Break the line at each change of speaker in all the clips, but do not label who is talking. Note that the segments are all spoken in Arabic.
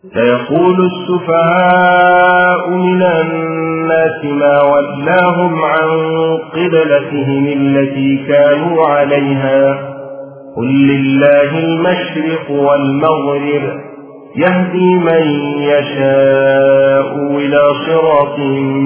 سيقول السفهاء من الناس ما ولاهم عن قبلتهم التي كانوا عليها قل لله المشرق والمغرب يهدي من يشاء إلى صراط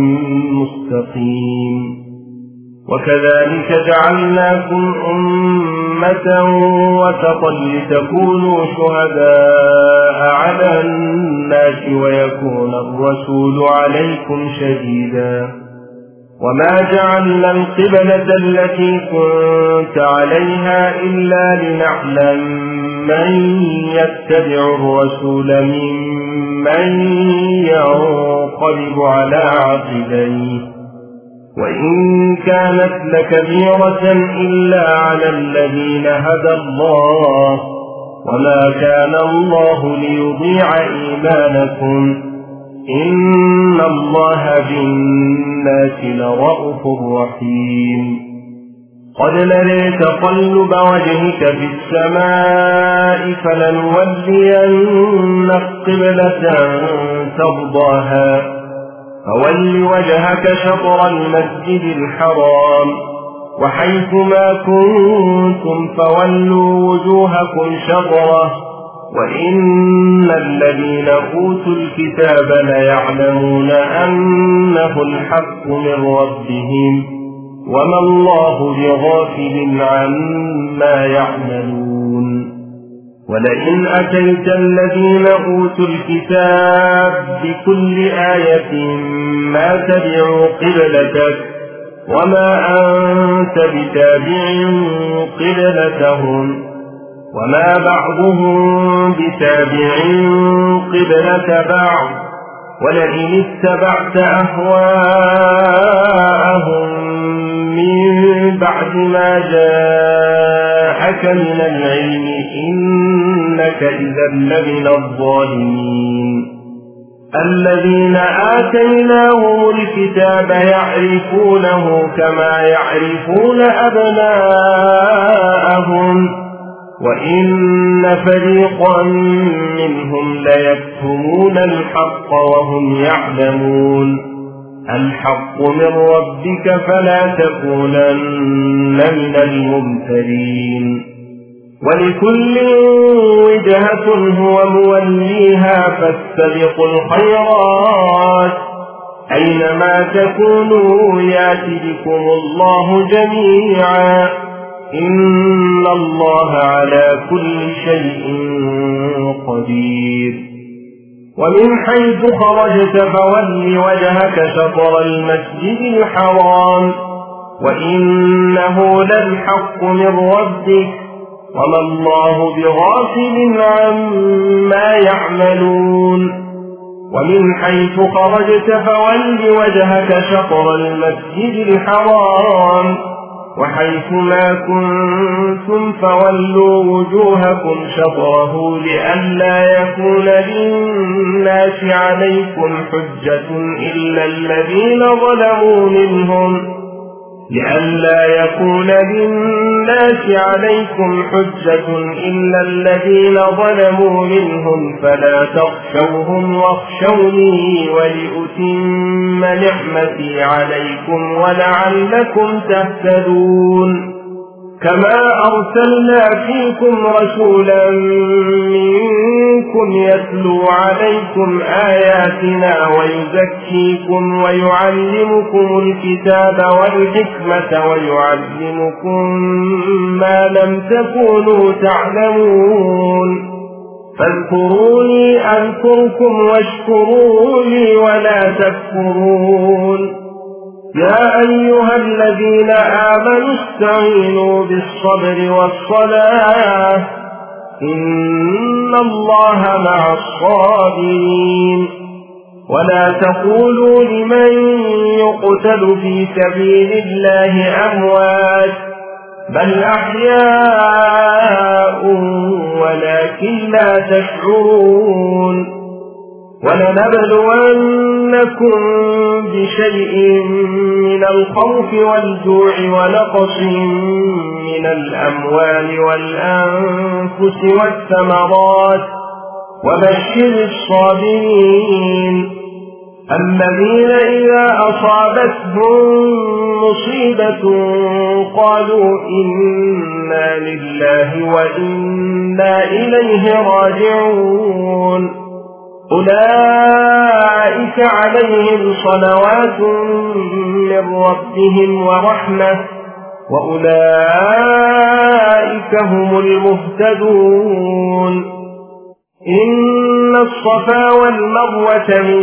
مستقيم وكذلك جعلناكم أمة وسطا لتكونوا شهداء على الناس ويكون الرسول عليكم شهيدا وما جعلنا القبلة التي كنت عليها إلا لنعلم من يتبع الرسول ممن ينقلب على عقبيه وإن كانت لكبيرة إلا على الذين هدى الله وما كان الله ليضيع إيمانكم إن الله بالناس لرءوف رحيم قد نري تقلب وجهك في السماء فلنولينك قبلة ترضاها فول وجهك شطر المسجد الحرام وحيث ما كنتم فولوا وجوهكم شطره وإن الذين أوتوا الكتاب ليعلمون أنه الحق من ربهم وما الله بغافل عما يعملون ولئن أتيت الذين أوتوا الكتاب بكل آية ما تبعوا قبلتك وما أنت بتابع قبلتهم وما بعضهم بتابع قبلة بعض ولئن اتبعت أهواءهم من بعد ما جاءك من العلم إنك إذا لمن الظالمين الذين آتيناهم الكتاب يعرفونه كما يعرفون أبناءهم وإن فريقا منهم ليكتمون الحق وهم يعلمون الحق من ربك فلا تكونن من الممترين ولكل وجهة هو موليها فاستبقوا الخيرات أينما تكونوا يأت بكم الله جميعا إن الله على كل شيء قدير ومن حيث خرجت فول وجهك شطر المسجد الحرام وإنه للحق من ربك وما الله بغافل عما يعملون ومن حيث خرجت فول وجهك شطر المسجد الحرام وحيث ما كنتم فولوا وجوهكم شطره لئلا يكون للناس عليكم حجة إلا الذين ظلموا منهم فلا تخشوهم واخشوني ولأتم نعمتي عليكم ولعلكم تهتدون كما أرسلنا فيكم رسولا منكم يتلو عليكم آياتنا ويزكيكم ويعلمكم الكتاب والحكمة ويعلمكم ما لم تكونوا تعلمون فاذكروني أذكركم واشكروا لي ولا تكفرون يا أيها الذين آمنوا استعينوا بالصبر والصلاة إن الله مع الصابرين ولا تقولوا لمن يقتل في سبيل الله أموات بل أحياء ولكن لا تشعرون ولنبلونكم بشيء من الخوف والجوع ونقص من الأموال والأنفس والثمرات وبشر الصابرين الذين إذا أصابتهم مصيبة قالوا إنا لله وإنا إليه راجعون أولئك عليهم صلوات من ربهم ورحمة وأولئك هم المهتدون إن الصفا والمروة من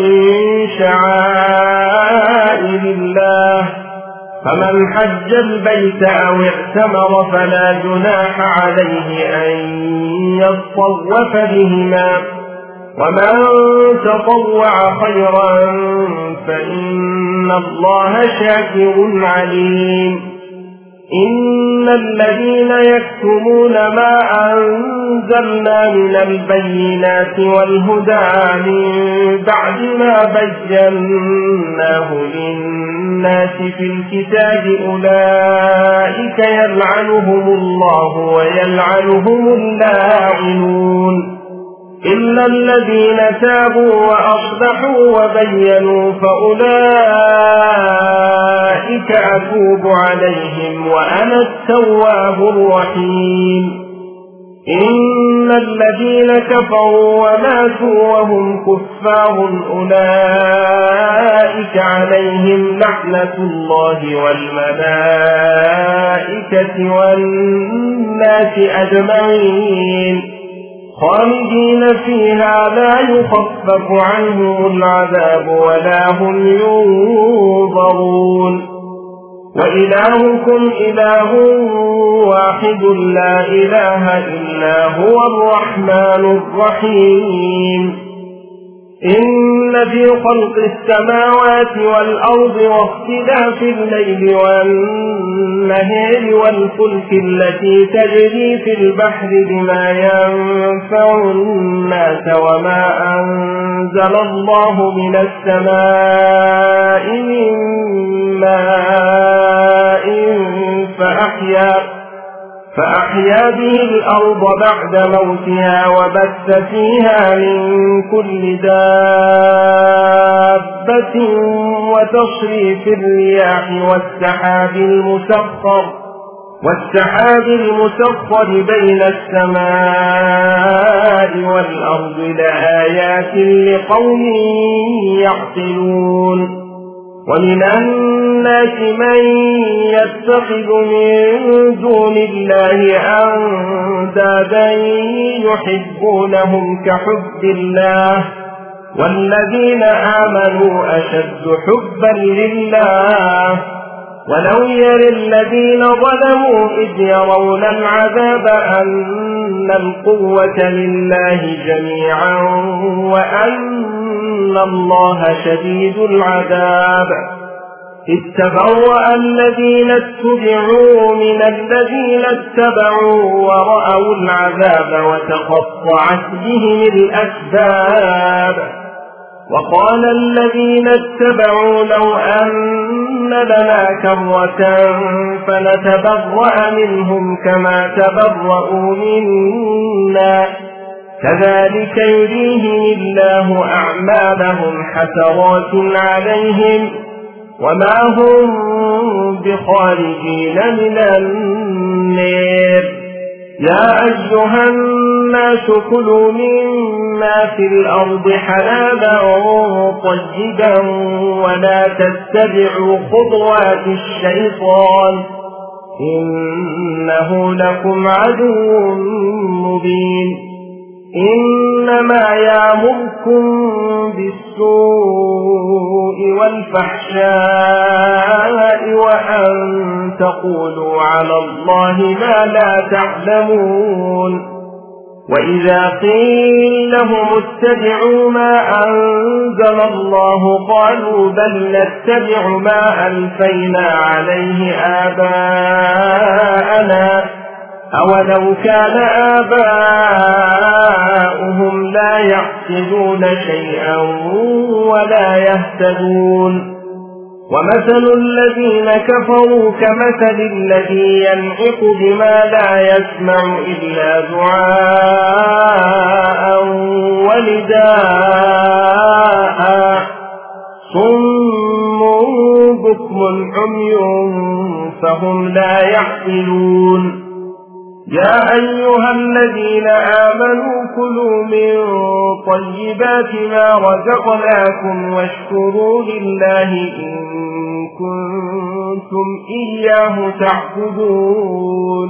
شعائر الله فمن حج البيت أو اعتمر فلا جناح عليه أن يطوف بهما ومن تطوع خيرا فإن الله شاكر عليم إن الذين يكتمون ما أنزلنا من البينات والهدى من بعد ما بيناه للناس في الكتاب أولئك يلعنهم الله ويلعنهم اللاعنون إلا الذين تابوا وأصلحوا وبينوا فأولئك أتوب عليهم وأنا التواب الرحيم إن الذين كفروا وماتوا وهم كفار أولئك عليهم لعنة الله والملائكة والناس أجمعين خالدين فيها لا يخفف عنهم العذاب ولا هم ينظرون وإلهكم إله واحد لا إله إلا هو الرحمن الرحيم إن في خلق السماوات والأرض واختلاف الليل والنهار والفلك التي تجري في البحر بما ينفع الناس وما أنزل الله من السماء من ماء فأحيا به الأرض بعد موتها وبث فيها من كل دابة وتصريف الرياح والسحاب المسخر بين السماء والأرض لآيات لقوم يعقلون ومن الناس من يتخذ من دون الله أندادا يحبونهم كحب الله والذين آمنوا أشد حبا لله ولو يرى الذين ظلموا إذ يرون العذاب أن القوة لله جميعا وأن الله شديد العذاب إذ تبرأ الذين اتبعوا من الذين اتبعوا ورأوا العذاب وتقطعت بهم الأسباب وقال الذين اتبعوا لو أن لنا كرة فنتبرأ منهم كما تبرأوا منا كذلك يريهم الله أعمالهم حسرات عليهم وما هم بخارجين من النار يا أيها الناس كلوا مما في الأرض حلالا طيبا ولا تتبعوا خطوات الشيطان إنه لكم عدو مبين إنما يأمركم بالسوء والفحشاء وأن تقولوا على الله ما لا تعلمون وإذا قيل لهم اتبعوا ما أنزل الله قالوا بل نتبع ما ألفينا عليه آباءنا أولو كان آباؤهم لا يعقلون شيئا ولا يهتدون ومثل الذين كفروا كمثل الذي ينعق بما لا يسمع إلا دعاء ونداء صم بكم عمي فهم لا يعقلون يا أيها الذين آمنوا كلوا من طيبات ما رزقناكم واشكروا لله إن كنتم إياه تعبدون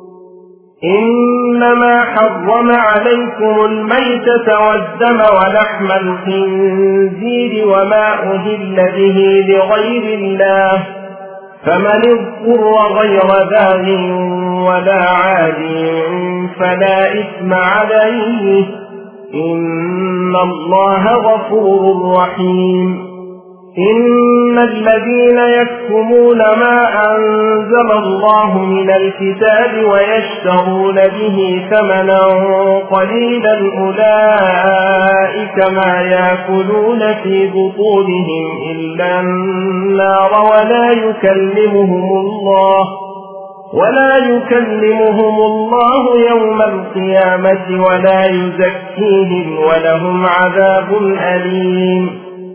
إنما حرم عليكم الميتة والدم ولحم الخنزير وما أهل به لغير الله فمن اضطر غير باغ ولا عاد فلا إثم عليه إن الله غفور رحيم إن الذين يكتمون ما أنزل الله من الكتاب ويشترون به ثمنا قليلا أولئك ما يأكلون في بطونهم إلا النار ولا يكلمهم الله يوم القيامة ولا يزكيهم ولهم عذاب أليم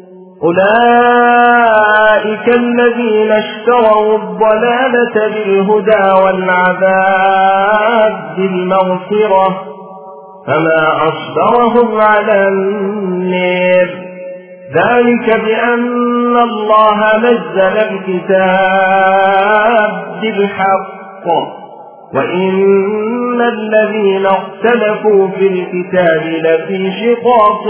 أولئك الذين اشتروا الضلالة بالهدى والعذاب بالمغفرة فما أصبرهم على النار ذلك بأن الله نزل الكتاب بالحق وإن الذين اختلفوا في الكتاب لفي شقاق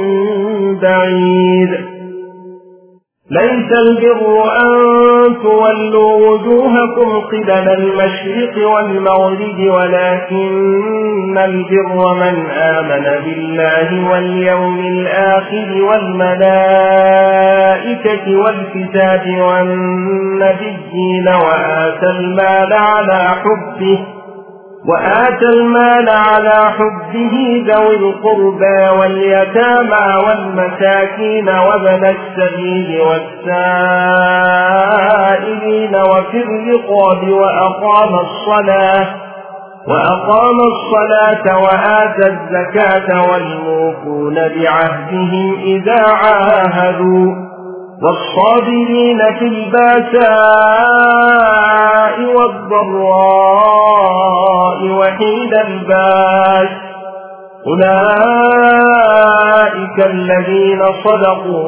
بعيد ليس البر أن تولوا وجوهكم قبل المشرق والمغرب ولكن البر من آمن بالله واليوم الآخر والملائكة والكتاب والنبيين وآتى المال على حبه ذوي القربى واليتامى والمساكين وابن السبيل والسائلين وفي الرقاب وأقام الصلاة وآتى الزكاة والموفون بعهدهم إذا عاهدوا والصابرين في الباساء والضراء وحين الباس أولئك الذين صدقوا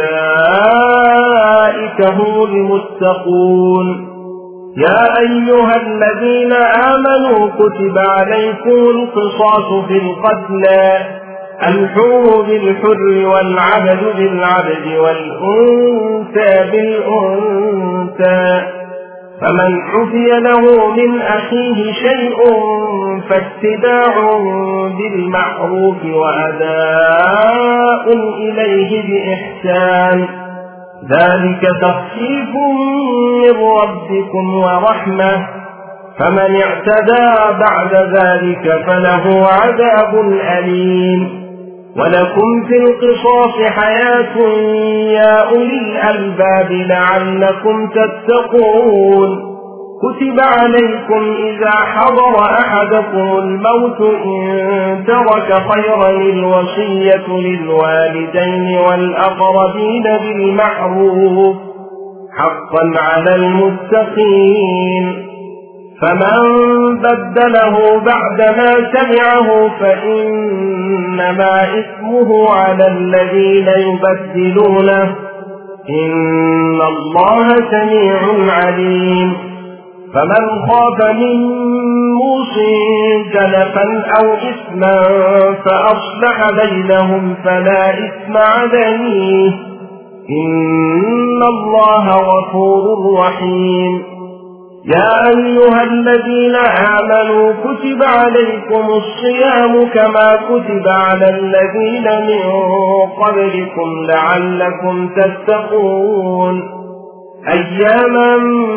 وأولئك هم المتقون يا أيها الذين آمنوا كتب عليكم القصاص في القتلى الحر بالحر والعبد بالعبد والأنثى بالأنثى فمن عفي له من أخيه شيء فاتباع بالمعروف وأداء إليه بإحسان ذلك تخفيف من ربكم ورحمة فمن اعتدى بعد ذلك فله عذاب أليم ولكم في القصاص حياة يا أولي الألباب لعلكم تتقون كتب عليكم إذا حضر أحدكم الموت إن ترك خيرا الوصية للوالدين والأقربين بالمعروف حقا على المتقين فمن بدله بعدما سمعه فإنما إثمه على الذين يبدلونه إن الله سميع عليم فمن خاف من موص جنفا أو إثما فأصلح بينهم فلا إثم عليه إن الله غفور رحيم يا أيها الذين آمنوا كتب عليكم الصيام كما كتب على الذين من قبلكم لعلكم تتقون أياما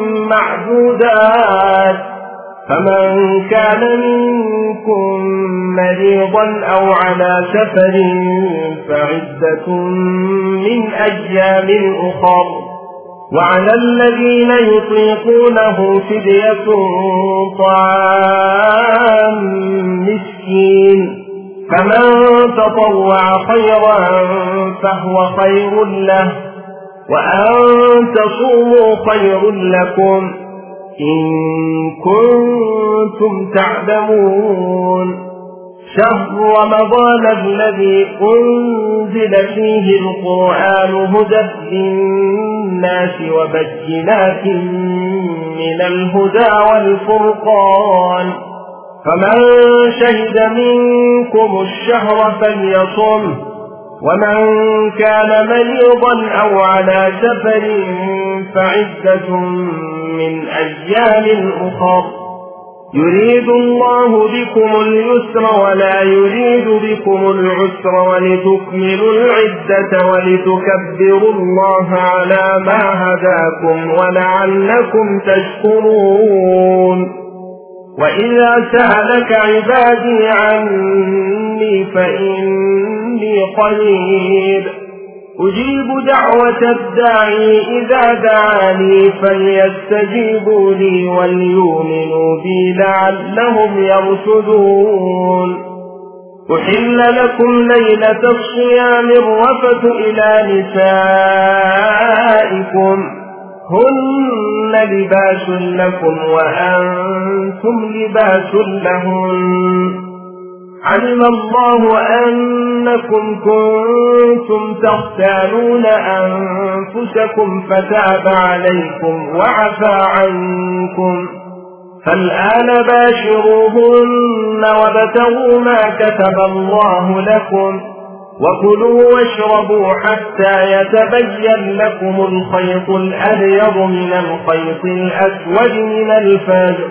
معدودات فمن كان منكم مريضا أو على سفر فعدة من أيام أخر وعلى الذين يطيقونه فدية طعام مسكين، فمن تطوع خيرا فهو خير له، وأن تصوموا خير لكم إن كنتم تعلمون. شهر رمضان الذي أنزل فيه القرآن هدى للناس وبينات من الهدى والفرقان، فمن شهد منكم الشهر فليصمه، ومن كان مريضا أو على سفر فعدة من أيام أخر، يريد الله بكم اليسر ولا يريد بكم العسر ولتكملوا العدة ولتكبروا الله على ما هداكم ولعلكم تشكرون. وإذا سألك عبادي عني فإني قريب أجيب دعوة الداعي إذا دعاني فليستجيبوا لي وليؤمنوا بي لعلهم يرشدون. أحل لكم ليلة الصيام الرفث إلى نسائكم هن لباس لكم وأنتم لباس لهن، علم الله أنكم كنتم تختانون أنفسكم فتاب عليكم وعفى عنكم، فالآن باشروهن وابتغوا ما كتب الله لكم وكلوا واشربوا حتى يتبين لكم الخيط الأبيض من الخيط الأسود من الفجر،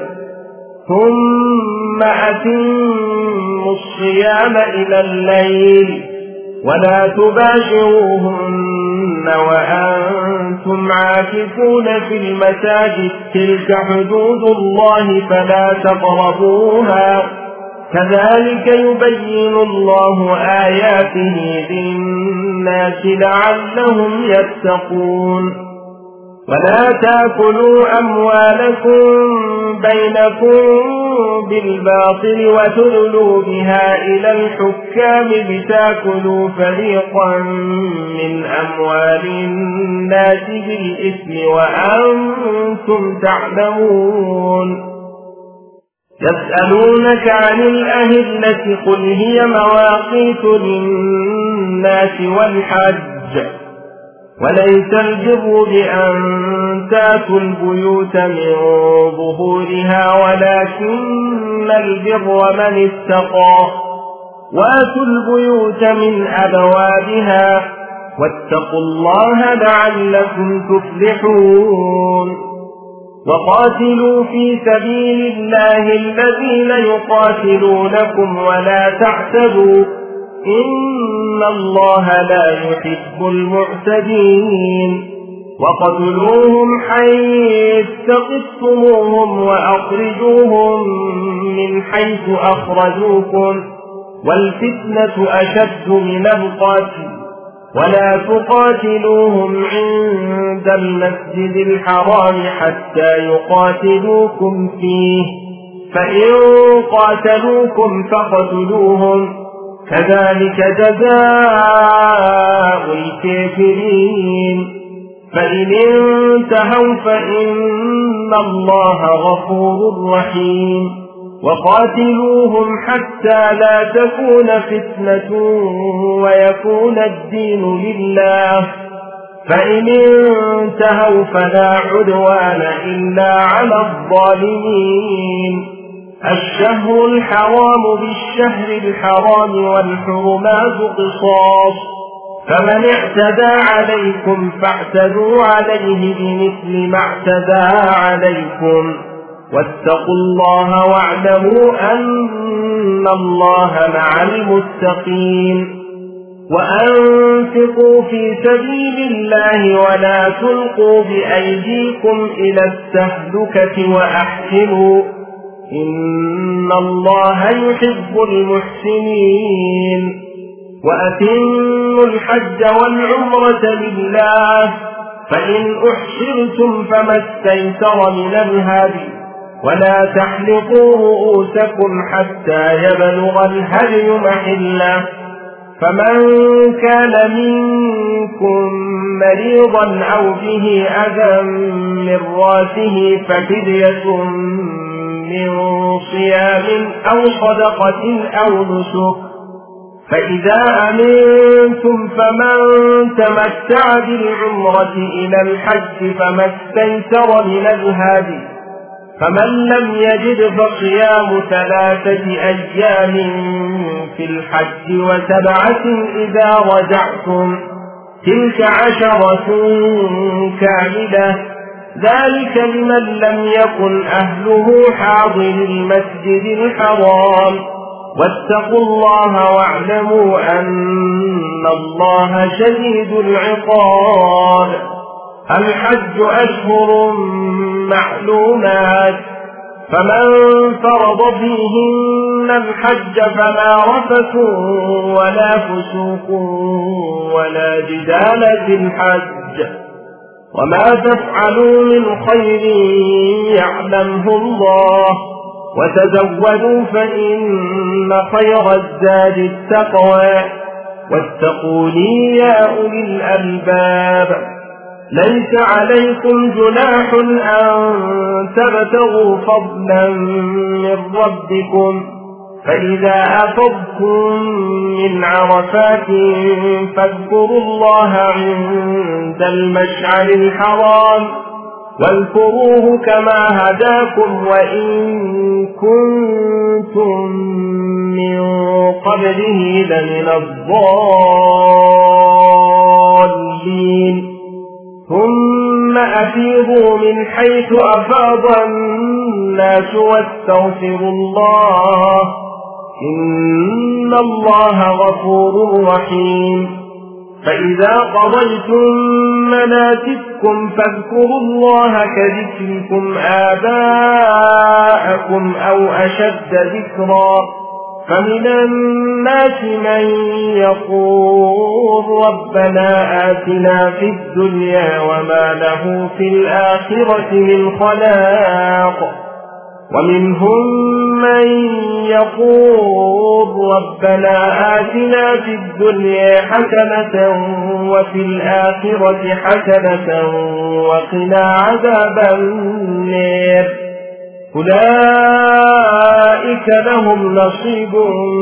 ثم أتموا الصيام إلى الليل ولا تباشروهن وأنتم عاكفون في المساجد، تلك حدود الله فلا تقربوها، كذلك يبين الله آياته للناس لعلهم يتقون. ولا تأكلوا أموالكم بينكم بالباطل وتدلوا بها إلى الحكام لتأكلوا فريقا من أموال الناس بالإثم وأنتم تعلمون. يسألونك عن الأهلة قل هي مواقيت للناس والحج، وليس البر بأن تأتوا البيوت من ظهورها ولكن البر من اتقى، وآتوا البيوت من أبوابها واتقوا الله لعلكم تفلحون. وقاتلوا في سبيل الله الذين يقاتلونكم ولا تعتدوا إن الله لا يحب المعتدين. وقتلوهم حيث ثقفتموهم وأخرجوهم من حيث أخرجوكم والفتنة أشد من القتل، ولا تقاتلوهم عند المسجد الحرام حتى يقاتلوكم فيه، فإن قاتلوكم فاقتلوهم، كذلك جزاء الكافرين. فإن انتهوا فإن الله غفور رحيم. وقاتلوهم حتى لا تكون فتنة ويكون الدين لله، فإن انتهوا فلا عدوان إلا على الظالمين. الشهر الحرام بالشهر الحرام والحرمات قصاص، فمن اعتدى عليكم فاعتدوا عليه بمثل ما اعتدى عليكم، واتقوا الله واعلموا أن الله مع المتقين. وأنفقوا في سبيل الله ولا تلقوا بأيديكم إلى التهلكة وأحسنوا إن الله يحب المحسنين. وأتموا الحج والعمرة لله، فإن أحصرتم فما استيسر من الهدي ولا تحلقوا رؤوسكم حتى يبلغ الهدي محله فمن كان منكم مريضا أو به أذى من راسه ففدية من صيام أو صدقة أو نسك فإذا أمنتم فمن تمتع بالعمرة إلى الحج فما استيسر من الهدي فمن لم يجد فصيام 3 أيام في الحج و7 إذا رجعتم تلك 10 كاملة ذلك لمن لم يكن أهله حاضر المسجد الحرام واتقوا الله واعلموا أن الله شديد العقاب الحج أشهر معلومات فمن فرض فيهن الحج فلا رفث ولا فسوق ولا جدال في الحج وما تفعلوا من خير يعلمه الله وتزودوا فإن خير الزاد التقوى واتقوني يا أولي الألباب ليس عليكم جناح أن تبتغوا فضلا من ربكم فإذا أفضتم من عرفات فاذكروا الله عند المشعر الحرام واذكروه كما هداكم وإن كنتم من قبله لمن الضالين ثم أفيضوا من حيث أفاض الناس واستغفروا الله إن الله غفور رحيم فإذا قضيتم مناسككم فاذكروا الله كذكركم آباءكم أو أشد ذكرا فمن الناس من يقول ربنا آتنا في الدنيا وما له في الآخرة من خلاق ومنهم من يقول ربنا آتنا في الدنيا حسنة وفي الآخرة حسنة وقنا عذاب النار أولئك لهم نصيب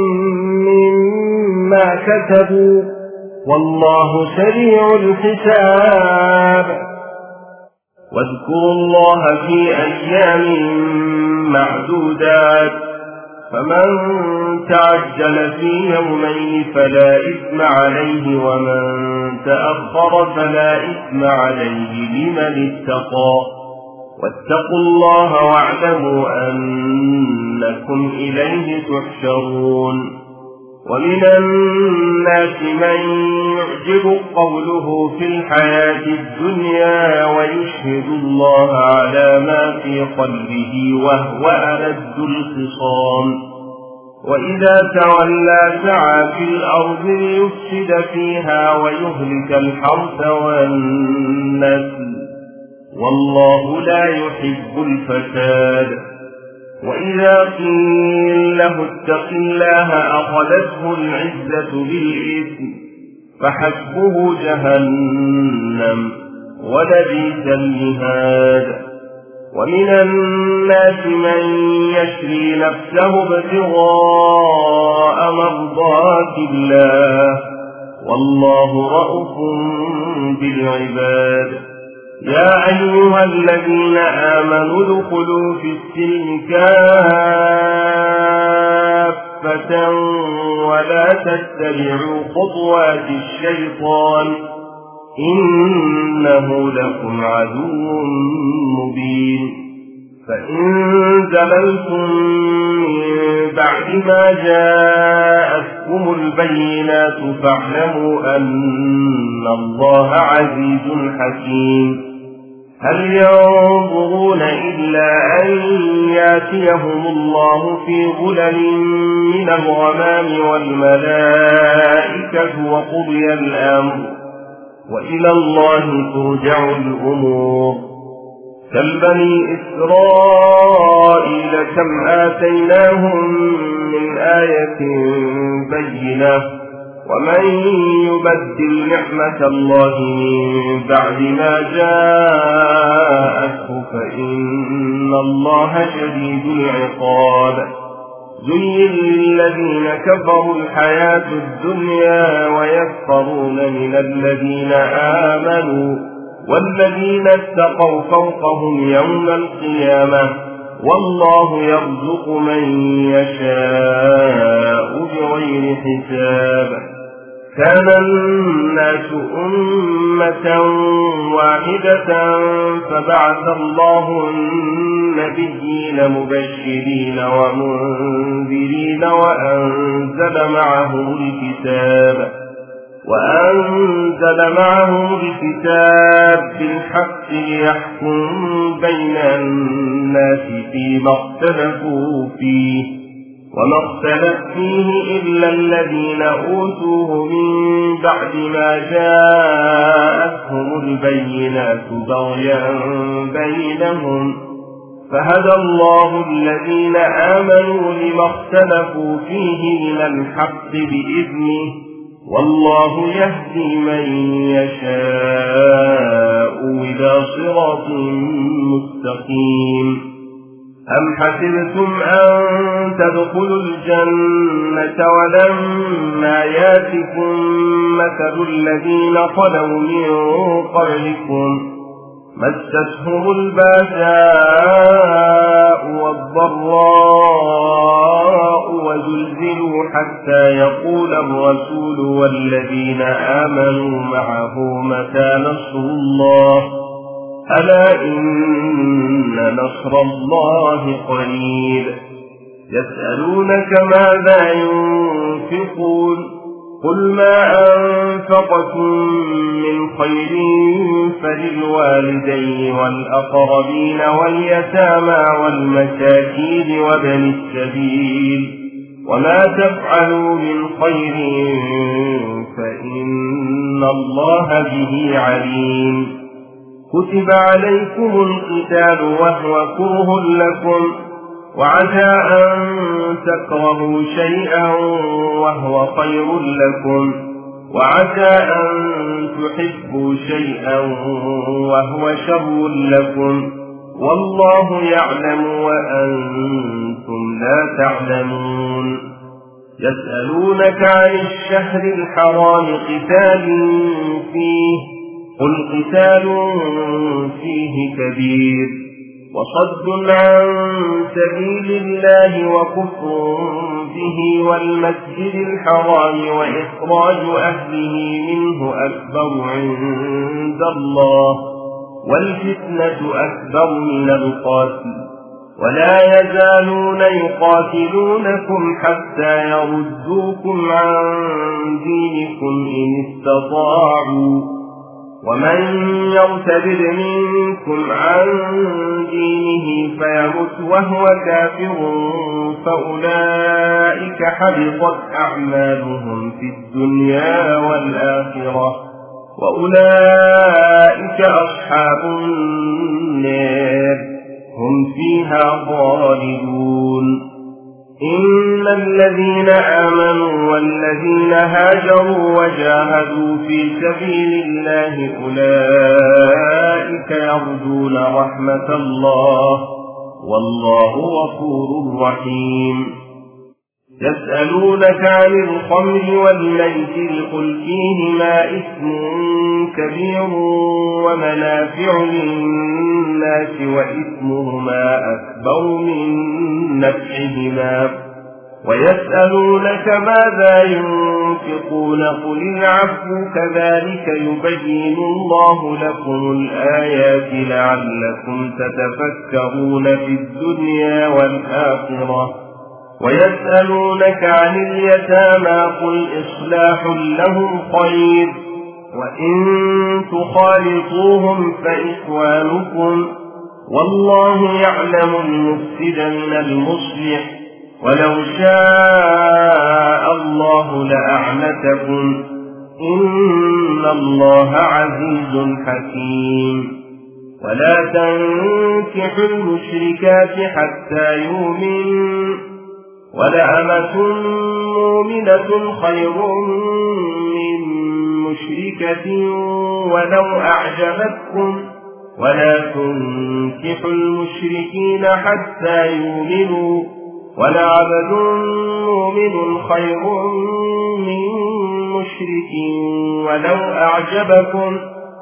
مما كسبوا والله سريع الحساب واذكروا الله في أيام معدودات فمن تعجل في يومين فلا إثم عليه ومن تأخر فلا إثم عليه لمن اتقى واتقوا الله واعلموا أنكم إليه تحشرون ومن الناس من يعجب قوله في الحياة الدنيا ويشهد الله على ما في قلبه وهو ألد الخصام وإذا تولى سعى في الأرض ليفسد فيها ويهلك الحرث والنسل والله لا يحب الفساد وإذا قيل له اتق الله أخذته العزة بالإثم فحسبه جهنم ولبئس المهاد ومن الناس من يشري نفسه ابتغاء مرضات الله والله رؤوف بالعباد يا أيها الذين آمنوا ادخلوا في السلم كافة ولا تتبعوا خطوات الشيطان إنه لكم عدو مبين فإن زللتم من بعد ما جاءتكم البينات فاعلموا أن الله عزيز حكيم هل ينظرون إلا أن ياتيهم الله في ظلل من الغمام والملائكة وقضي الأمر وإلى الله ترجع الأمور. كالبني إسرائيل كم آتيناهم من آية بينة ومن يبدل نعمة الله من بعد ما جاءته فإن الله شديد العقاب. زين للذين كفروا الحياة الدنيا ويسخرون من الذين آمنوا والذين اتقوا فوقهم يوم القيامة والله يرزق من يشاء بغير حساب. كان الناس أمة واحدة فبعث الله النبيين مبشرين ومنذرين وأنزل معهم الكتاب بالحق ليحكم بين الناس فيما اختلفوا فيه وما اختلف فيه إلا الذين أوتوه من بعد ما جاءتهم البينات بغيا بينهم فهدى الله الذين آمنوا لما اختلفوا فيه من الحق بإذنه والله يهدي من يشاء إلى صراط مستقيم. أم حسبتم أن تدخلوا الجنة ولما ياتكم مثل الذين خلوا من قبلكم مستهم الباساء والضراء وزلزلوا حتى يقول الرسول والذين آمنوا معه متى نصر الله ألا إن نصر الله قريب. يسألونك ماذا ينفقون قل ما أنفقتم من خير فللوالدين والأقربين واليتامى والمساكين وابن السبيل وما تفعلوا من خير فإن الله به عليم. كتب عليكم القتال وهو كره لكم وعسى أن تكرهوا شيئا وهو خير لكم وعسى أن تحبوا شيئا وهو شر لكم والله يعلم وأنتم لا تعلمون. يسألونك عن الشهر الحرام قتال فيه قل قتال فيه كبير وصد عن سبيل الله وكفر به والمسجد الحرام وإخراج أهله منه أكبر عند الله والفتنة أكبر من القتل ولا يزالون يقاتلونكم حتى يردوكم عن دينكم إن استطاعوا ومن يرتد منكم عن دينه فيمت وهو كافر فأولئك حبطت أعمالهم في الدنيا والآخرة وأولئك أصحاب النار هم فيها خالدون. إن الذين آمنوا والذين هاجروا وجاهدوا في سبيل الله أولئك يرجون رحمة الله والله غفور رحيم. يسألونك عن الخمر والميسر قل فيهما إثم كبير ومنافع للناس وإثمهما أكبر من نفعهما ويسألونك ماذا ينفقون قل العفو كذلك يبين الله لكم الآيات لعلكم تتفكرون في الدنيا والآخرة. ويسألونك عن اليتامى قل إصلاح لهم خير وإن تخالطوهم فإخوانكم والله يعلم المفسد من المصلح ولو شاء الله لأعنتكم إن الله عزيز حكيم. ولا تنكحوا المشركات حتى يؤمنوا، ولأمة مؤمنة خير من مشركة ولو أعجبتكم، ولا تنكحوا المشركين حتى يؤمنوا، ولعبد مؤمن خير من مشرك ولو أعجبكم،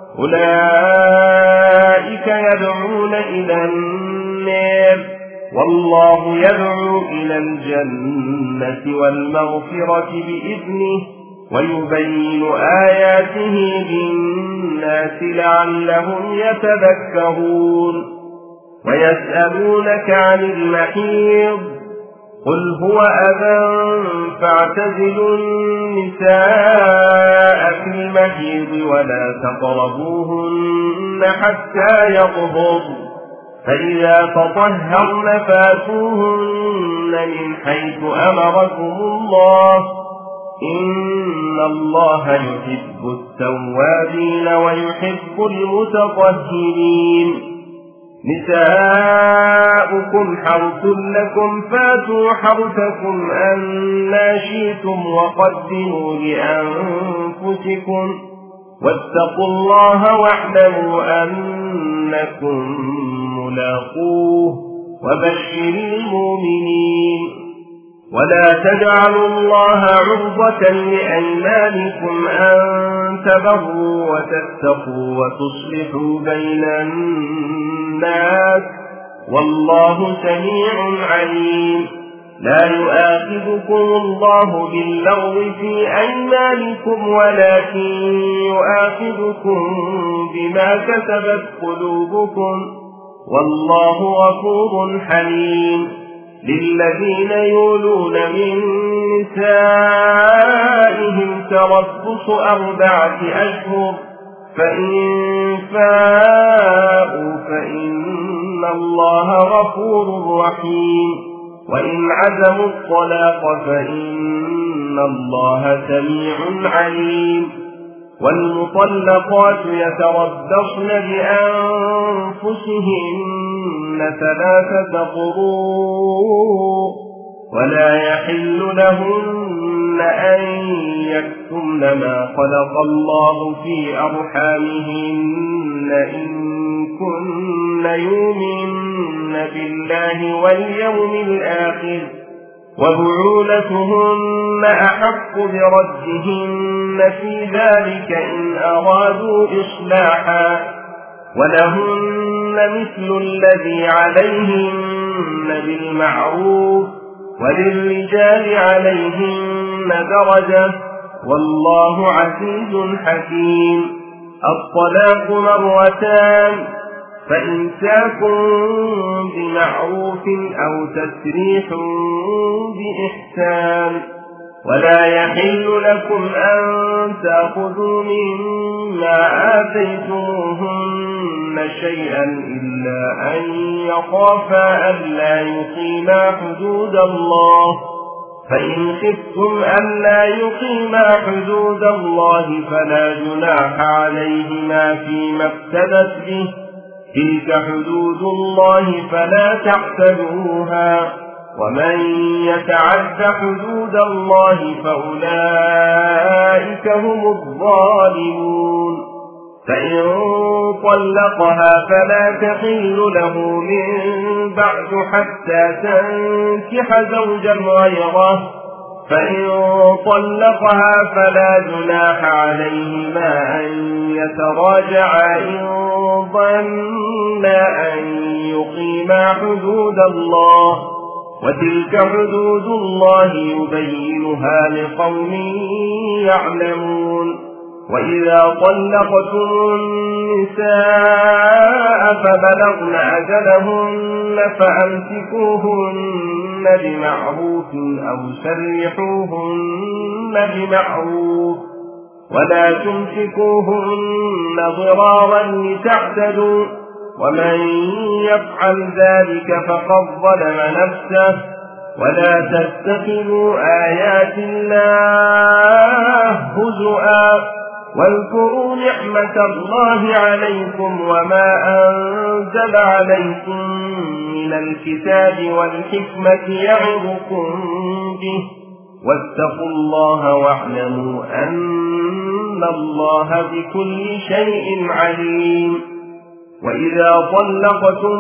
أولئك يدعون إلى النار والله يدعو إلى الجنة والمغفرة بإذنه ويبين آياته للناس لعلهم يتذكرون. ويسألونك عن المحيض قل هو أذى فاعتزلوا النساء في المحيض ولا تقربوهن حتى يطهرن، فإذا تطهرن فاتوهن من حيث أمركم الله إن الله يحب التوابين ويحب المتطهرين. نساؤكم حرث لكم فاتوا حرثكم أنى شئتم وقدموا لأنفسكم واتقوا الله واعلموا أنكم ملاقوه وبشر المؤمنين. ولا تجعلوا الله عرضة لأيمانكم أن تبروا وتتقوا وتصلحوا بين الناس والله سميع عليم. لا يؤاخذكم الله باللغو في أيمانكم ولكن يؤاخذكم بما كسبت قلوبكم والله غفور حليم. للذين يولون من نسائهم تربص 4 أشهر فإن فاءوا فإن الله غفور رحيم. وإن عزموا الطلاق فإن الله سميع عليم. والمطلقات يتربصن بأنفسهن 3 قروء ولا يحل لهن أن يكتمن ما خلق الله في أرحامهن إن كن يؤمن بالله واليوم الآخر وبعولتهن أحق بردهن في ذلك إن أرادوا إصلاحا ولهن مثل الذي عليهن بالمعروف وللرجال عليهن درجة والله عزيز حكيم. الطلاق 2 فإمساك بمعروف أو تسريح بإحسان. ولا يحل لكم أن تأخذوا مما آتيتموهن شيئا إلا أن يخافا ألا يقيما حدود الله، فإن خفتم ألا يقيما حدود الله فلا جناح عليهما فيما افتدت به، تلك حدود الله فلا تعتدوها، ومن يتعد حدود الله فأولئك هم الظالمون. فإن طلقها فلا تحل له من بعد حتى تنكح زوجا غيره، فإن طلقها فلا جناح عليهما أن يتراجعا إن ظنا أن يقيما حدود الله، وتلك حدود الله يبينها لقوم يعلمون. وإذا طلقتم النساء فبلغن أجلهن فأمسكوهن بمعروف أو سرحوهن بمعروف ولا تمسكوهن ضرارا لتعتدوا، ومن يفعل ذلك فقد ظلم نفسه. ولا تتخذوا آيات الله هزؤا واذكروا نعمة الله عليكم وما أنزل عليكم من الكتاب والحكمة يعظكم به واتقوا الله واعلموا أن الله بكل شيء عليم. وإذا طلقتم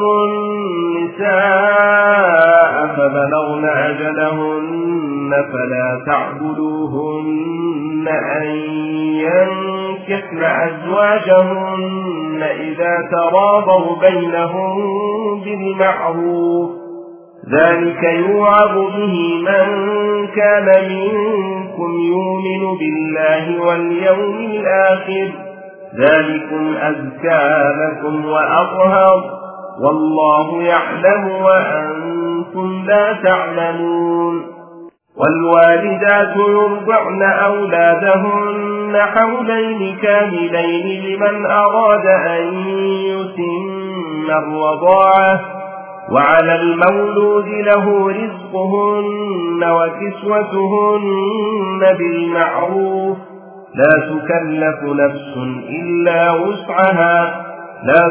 النساء فبلغن أجلهن فلا تعبدوهن أن ينكحن أزواجهن إذا تراضوا بينهم بالمعروف، ذلك يوعظ به من كان منكم يؤمن بالله واليوم الآخر، ذلكم أزكى لكم وأطهر، والله يعلم وأنتم لا تعلمون. والوالدات يرضعن أولادهن حولين كاملين لمن أراد أن يتم الرضاعة، وعلى المولود له رزقهن وكسوتهن بالمعروف، لا تكلف نفس إلا وسعها، لا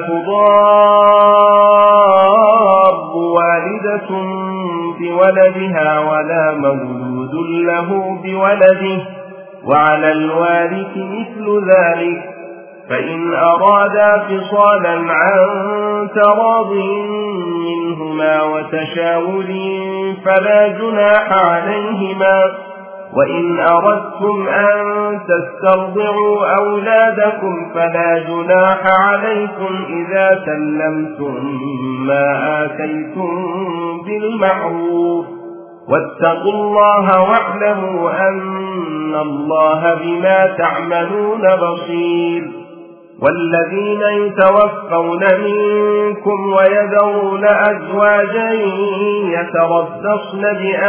تضار والدة بولدها ولا مولود له بولده، وعلى الوارث مثل ذلك، فإن أرادا فصالا عن تراض منهما وتشاور فلا جناح عليهما. وإن أردتم أن تسترضعوا أولادكم فلا جناح عليكم إذا سلمتم ما آتيتم بالمعروف، واتقوا الله واعلموا أن الله بما تعملون بصير. والذين يتوفون منكم ويذرون أزواجا يتربصن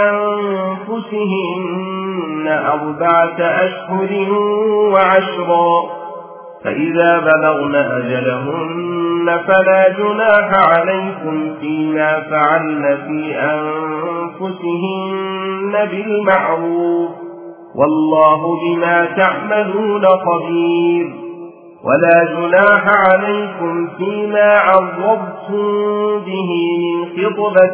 بأنفسهن 4 أشهر وعشرا، فإذا بلغن أجلهن فلا جناح عليكم فيما فعلن في أنفسهن بالمعروف، والله بما تعملون خبير. ولا جناح عليكم فيما عرضتم به من خطبة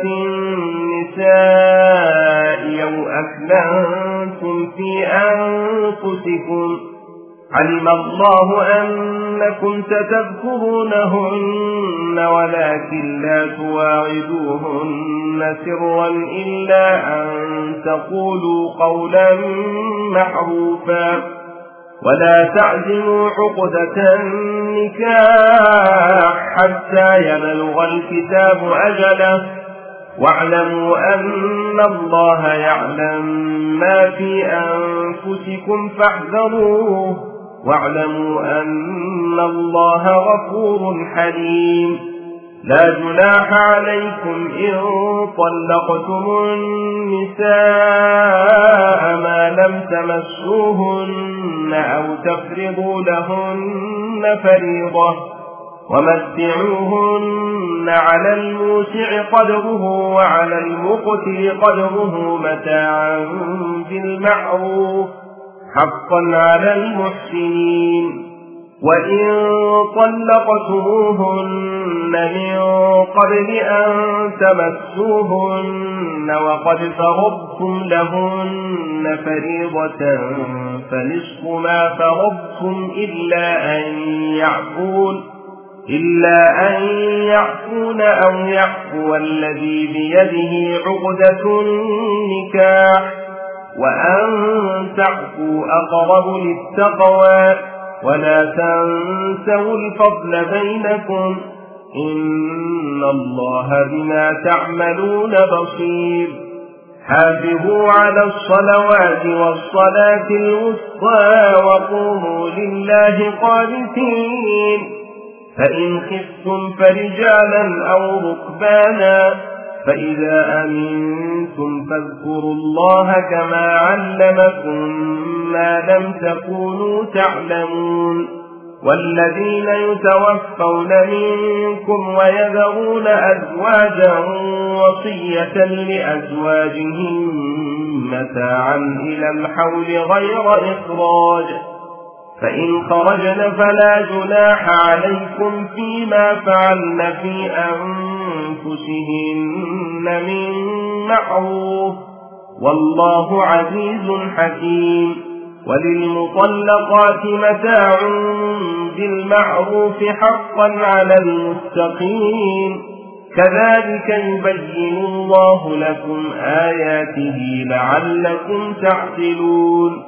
النساء أو أكننتم في أنفسكم، علم الله أنكم ستذكرونهن ولكن لا تواعدوهن سرا إلا أن تقولوا قولا معروفا، ولا تعزموا عقدة النكاح حتى يبلغ الكتاب أجله، واعلموا أن الله يعلم ما في أنفسكم فاحذروه، واعلموا أن الله غفور حليم. لا جناح عليكم إن طلقتم النساء ما لم تمسوهن أو تفرضوا لهن فريضة، ومتعوهن على الموسع قدره وعلى المقتر قدره متاعا بالمعروف، حقا على المحسنين. وإن طلقتموهن من قبل أن تمسوهن وقد فرضتم لهن فريضة فنصف ما فرضتم إلا أن يعفون أو يعفو الذي بيده عقدة النكاح، وأن تعفوا أقرب للتقوى، ولا تنسوا الفضل بينكم، إن الله بما تعملون بصير. حافظوا على الصلوات والصلاة الوسطى وقوموا لله قانتين، فإن خفتم فرجالا أو ركبانا، فإذا أمنتم فاذكروا الله كما علمكم ما لم تكونوا تعلمون. والذين يتوفون منكم ويذرون أزواجا وصية لأزواجهم متاعا إلى الحول غير إخراج، فإن خرجن فلا جناح عليكم فيما فعلن في أنفسهن من معروف والله عزيز حكيم. وللمطلقات متاع بالمعروف حقا على المتقين كذلك يبين الله لكم آياته لعلكم تعقلون.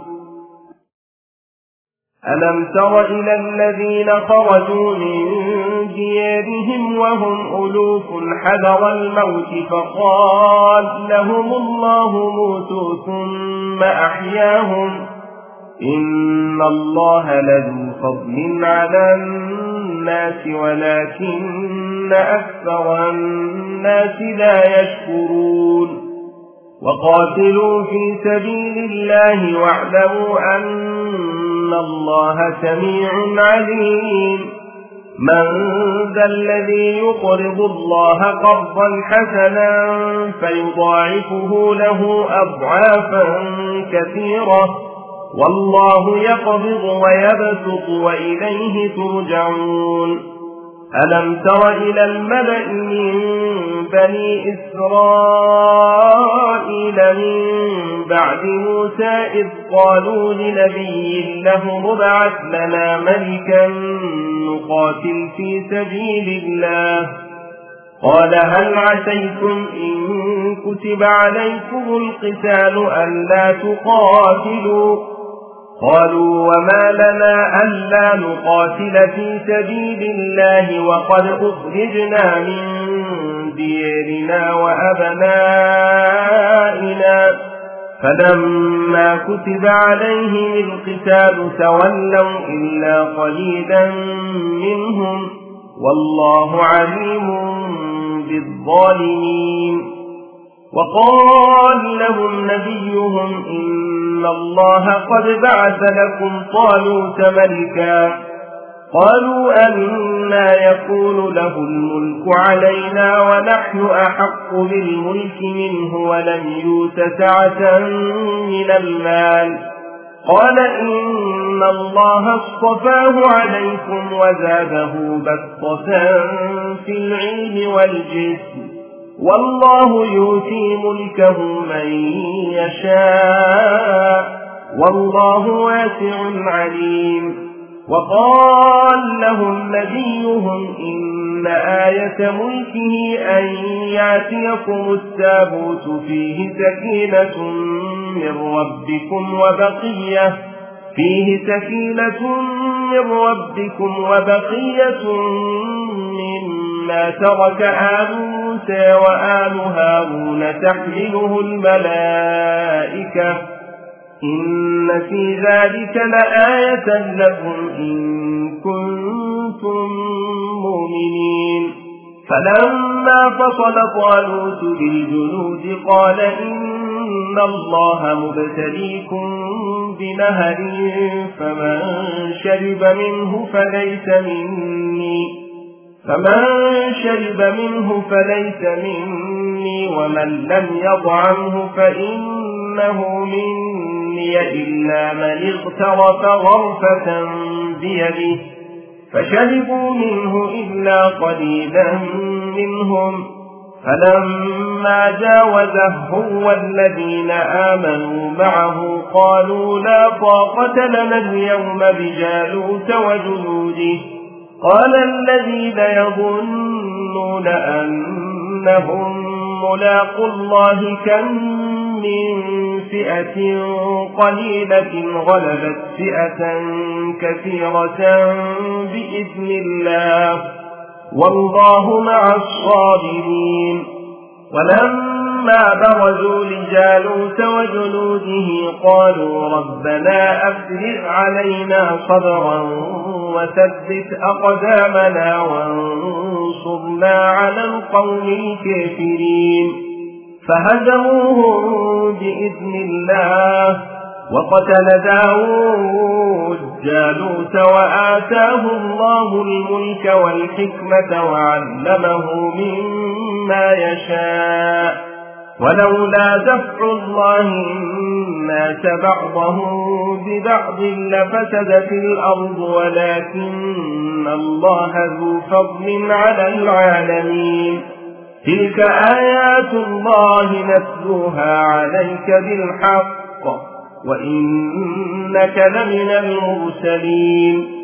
ألم تر إلى الذين خرجوا من ديارهم وهم ألوف حذر الموت فقال لهم الله موتوا ثم أحياهم إن الله لذو فضل على الناس ولكن أكثر الناس لا يشكرون. وقاتلوا في سبيل الله واعلموا أن الله سميع عليم. من ذا الذي يقرض الله قرضا حسنا فيضاعفه له أضعافا كثيرة والله يقبض ويبسط وإليه ترجعون. ألم تر إلى الملأ من بني إسرائيل من بعد موسى إذ قالوا لنبي له ابعث لنا ملكا نقاتل في سبيل الله قال هل عسيتم إن كتب عليكم القتال ألا تقاتلوا قالوا وما لنا ألا نقاتل في سبيل الله وقد أخرجنا من ديارنا وأبنائنا فلما كتب عليهم القتال تولوا إلا قليلا منهم والله عليم بالظالمين. وقال لهم نبيهم إن الله قد بعث لكم طالوت ملكا قالوا أنى يكون له الملك علينا ونحن أحق بالملك منه ولم يؤت سعة من المال قال إن الله اصطفاه عليكم وزاده بسطة في العلم والجسم والله يؤتي ملكه من يشاء والله واسع عليم. وقال لهم نبيهم إن آية ملكه أن يأتيكم التابوت فيه سكينة من ربكم وبقية مما ترك آل موسى وآل هارون تحمله الملائكة إن في ذلك لآية لكم إن كنتم مؤمنين. فلما فصل طالوت بالجنود قال إن الله مبتليكم بنهر فمن شرب منه فليس مني ومن لم يطعمه فإنه مني إلا من اغترف غرفة بيده فشربوا منه إلا قليلا منهم فلما جاوزه هو والذين آمنوا معه قالوا لا طاقة لنا اليوم بجالوت وجنوده قال الذين يظنون أنهم ملاقوا الله كم من فئة قليلة غلبت فئة كثيرة بإذن الله والله مع الصابرين. ولما برزوا لجالوت وجنوده قالوا ربنا أفرغ علينا صبرا وثبت أقدامنا وانصرنا على القوم الكافرين فهزموهم بإذن الله وقتل داود جالوت وآتاه الله الملك والحكمة وعلمه مما يشاء ولولا دفع الله الناس بعضهم ببعض لفسدت الأرض ولكن الله ذو فضل على العالمين. تلك آيات الله نتلوها عليك بالحق وإنك لمن المرسلين.